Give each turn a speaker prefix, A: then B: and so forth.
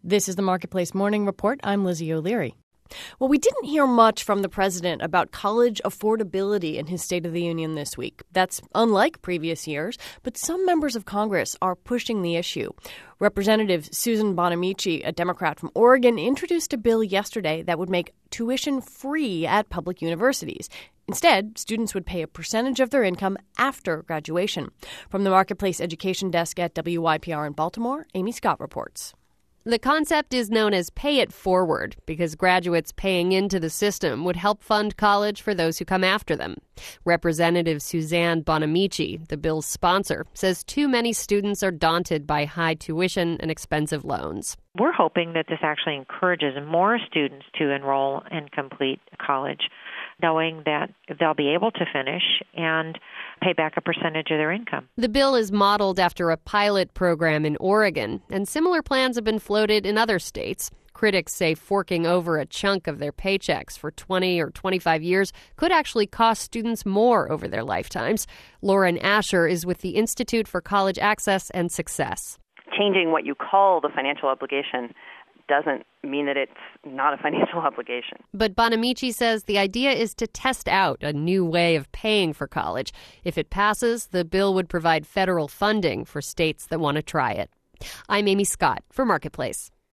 A: This is the Marketplace Morning Report. I'm Lizzie O'Leary. Well, we didn't hear much from the president about college affordability in his State of the Union this week. That's unlike previous years, but some members of Congress are pushing the issue. Representative Susan Bonamici, a Democrat from Oregon, introduced a bill yesterday that would make tuition free at public universities. Instead, students would pay a percentage of their income after graduation. From the Marketplace Education Desk at WYPR in Baltimore, Amy Scott reports.
B: The concept is known as pay it forward because graduates paying into the system would help fund college for those who come after them. Representative Suzanne Bonamici, the bill's sponsor, says too many students are daunted by high tuition and expensive loans.
C: We're hoping that this actually encourages more students to enroll and complete college, knowing that they'll be able to finish and pay back a percentage of their income.
B: The bill is modeled after a pilot program in Oregon, and similar plans have been floated in other states. Critics say forking over a chunk of their paychecks for 20 or 25 years could actually cost students more over their lifetimes. Lauren Asher is with the Institute for College Access and Success.
D: Changing what you call the financial obligation doesn't mean that it's not a financial obligation.
B: But Bonamici says the idea is to test out a new way of paying for college. If it passes, the bill would provide federal funding for states that want to try it. I'm Amy Scott for Marketplace.